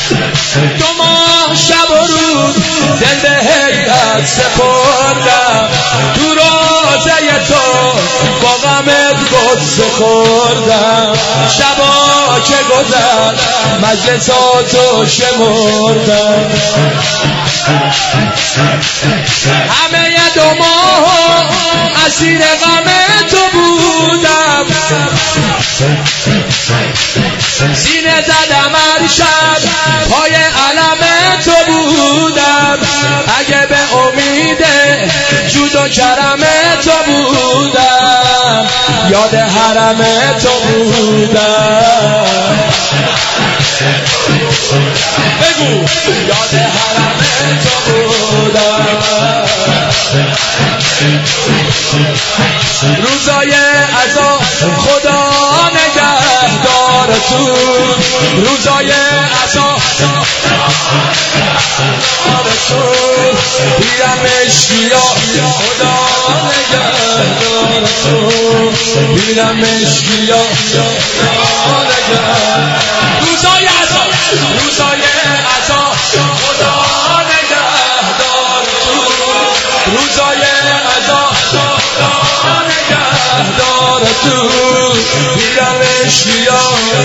دو ماه شب و روز دل به هیئت سپردم تو روزه تو با غمت قدس خوردم شبا که گذر مجلساتو شمردم همه دو ماه اسیر غم تو بودم سینه زدم هر شب پای علم تو بودم اگه به امید جود و کرم تو بودم یاد حرم تو بودم بگو یاد حرم تو بودم روزای عزا خدا نگهدارتون روزای عزا بیرم اشکیا خدا نگهدارتون بیرم اشکیا خدا نگهدارتون روزای عزا خدا نگهدارتون روزای عزا خدا نگهدارتون بیرم اشکیا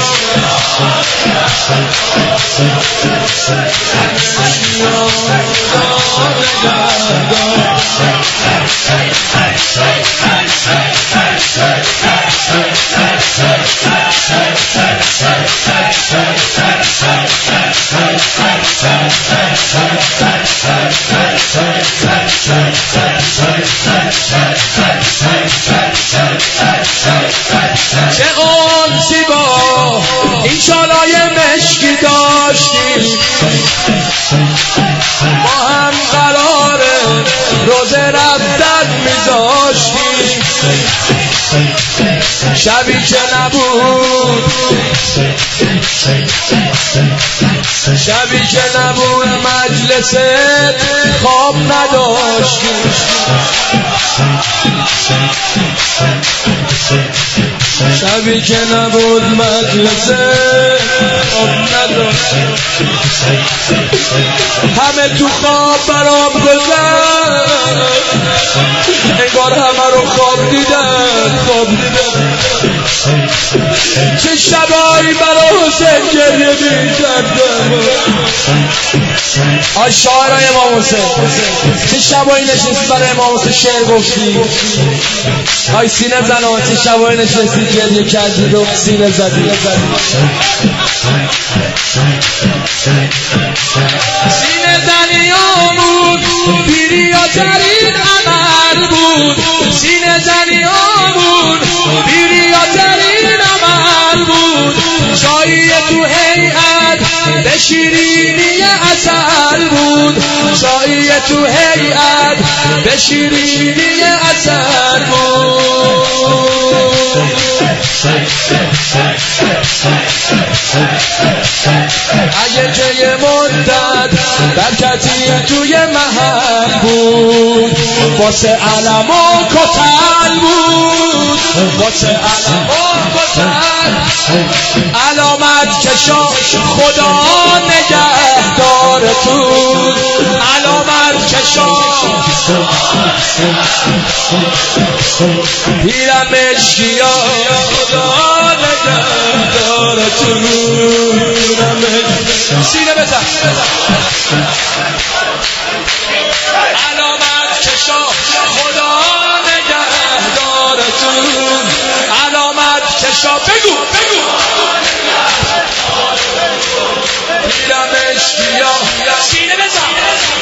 چه اونسی با این شالای مشکی داشتیم ما هم قراره روزه رفتن میذاشتیم شبی که نبود مجلس خواب نداشتیم شبی که نبود مجلس خواب نداشتیم همه تو خواب برام گذشت انگار همه رو خواب دیدن چه شبایی برای حسین گریه می‌کردم آی شاعرای امام حسین چه شبایی نشستی برای امام حسین شعر گفتی آی سینه زنان چه شبایی نشستی گریه کردی و سینه زدی سینه زنیامون پیریاترین عمل بود سینه زنیامون پیریاترین عمل بود چایی تو هیئت به شیرینی عسل بود چایی تو هیئت به شیرینی عسل بود اگه که یه مدت برکتی توی محل بود واسه علم و کتل بود واسه علم و کتل علامت کشا خدا نگهدارتون علامت کشا پیرم اشکیا خدا نگهدارتون سینه بزن علامت کشا خدا نگهدارتون علامت کشا بگو پیرم اشکیا سینه بزن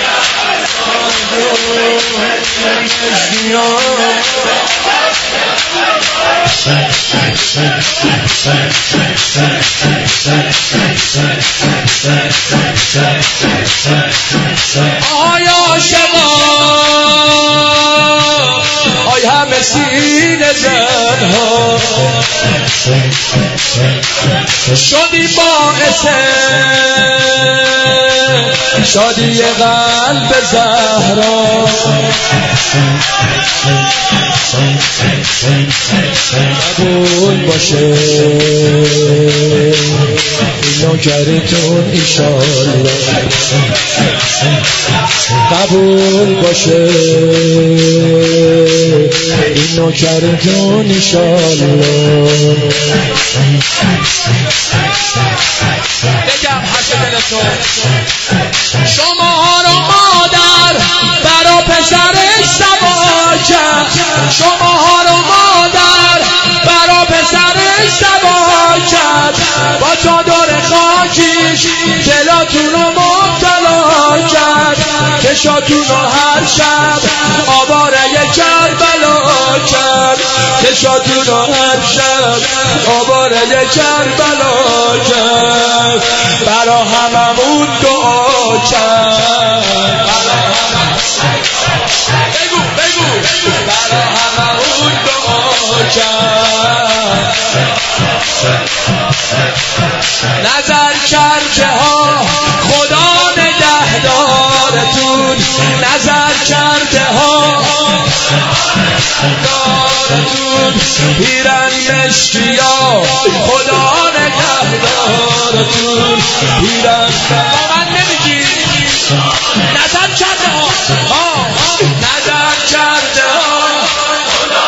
آیا شما آی همه سینه زنها شدی باعث شادی قلب زهرا قبول باشه این نوکرتون ایشالله قبول باشه این نوکرتون ایشالله بگم حرف دلتون شما رو مادر برا پسرش سوا کرد شما رو مادر برا پسرش سوا کرد با چادر خاکیش دلاتون رو مبتلا کرد چشاتون رو هر شب آواره کربلا کرد چشاتون رو هر شب آواره کربلا کرد برا هممون دعا کرد بگو برا هممون دعا کرد نظر کرده ها خدا نگهدارتون نظر کرده ها دارتون پیرن مشکیا خدا نگهدارتون پیرن با من نمیگی نظر کرده ها نظر کرده ها خدا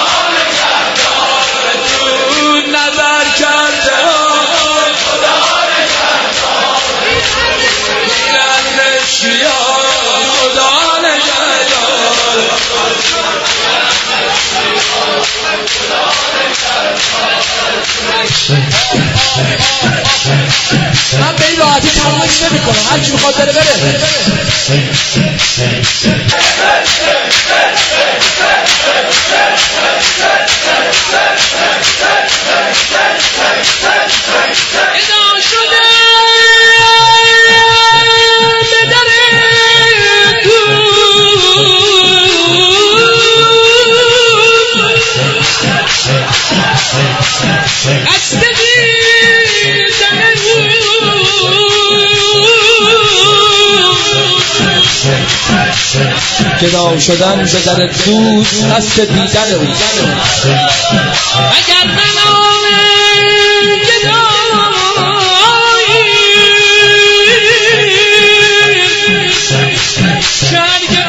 نگهدارتون نظر کرده ها خدا نگهدارتون پیرن مشکیا خدا من به این راحتی تمامش نمی کنم هر چی میخواد بره ادام شده به در گدا شدن به در دوست قصد دیدن او اگر منام گدایی شرگ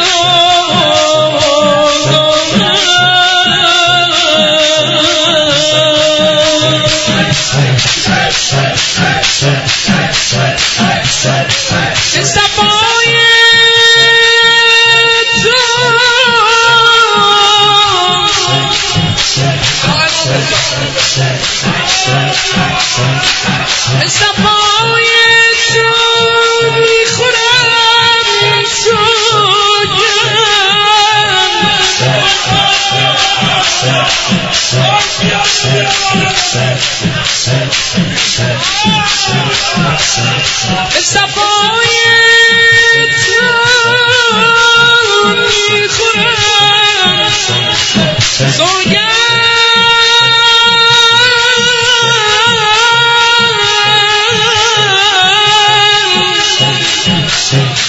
صفای تو میخورم صفای تو میخورم سوگن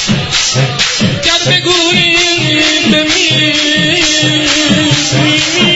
گر بگوییم بمیریم